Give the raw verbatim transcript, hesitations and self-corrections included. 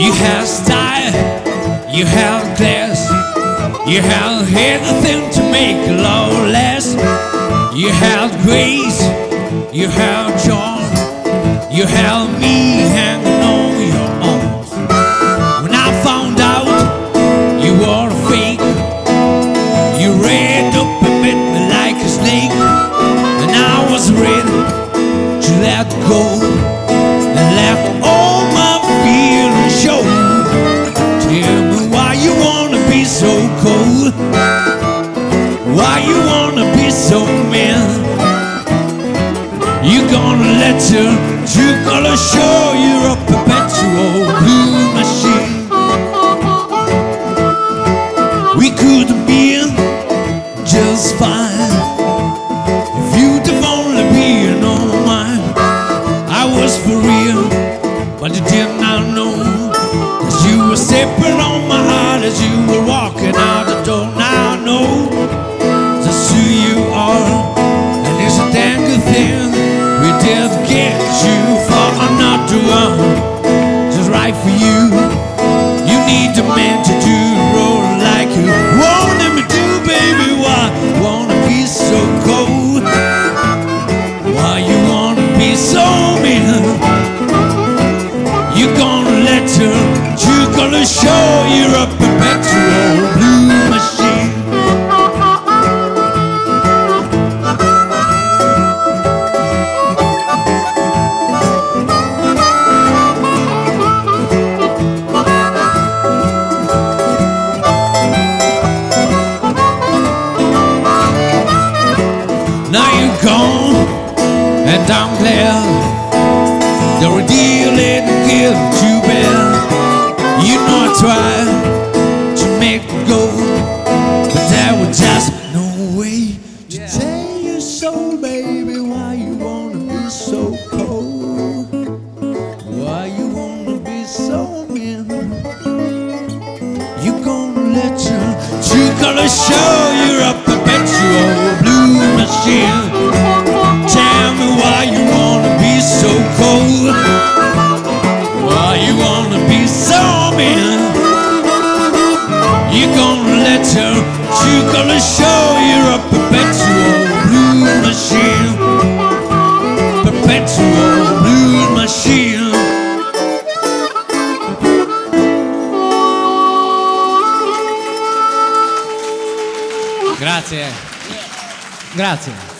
You have style, you have class, you have everything to make love last. You have grace, you have charm, you have me hanging on your arms. When I found out you were a fake, you ran up and bit me like a snake, and I was ready to let go and let all my feelings show. Tell me why you wanna be so cold, why you wanna be so mean. You gonna let your true color show. You're a perpetual blue machine. We could have been just fine if you'd have only been on mine. I was for real, but you did not know that you were stepping on my heart as you were walking out the door. Now I know just who you are, and it's a damn good thing we did get you for another one, just right for you. You need a man to do the role like you wanted me to, baby. Why wanna be so cold? Why you wanna be so mean? You gonna let your true color show. You're a perpetual blue machine. Now you're gone, and I'm glad the ordeal didn't get too bad. You know I tried to make it go, but there was just no way to tell you so, baby. Why you wanna be so cold? Why you wanna be so mean? You gonna let your true color show. You're a perpetual blue machine. Tell me why you wanna be so cold, why you wanna be so mean. You gonna let your true color show. You're a perpetual blue machine, perpetual blue machine. Grazie. Grazie.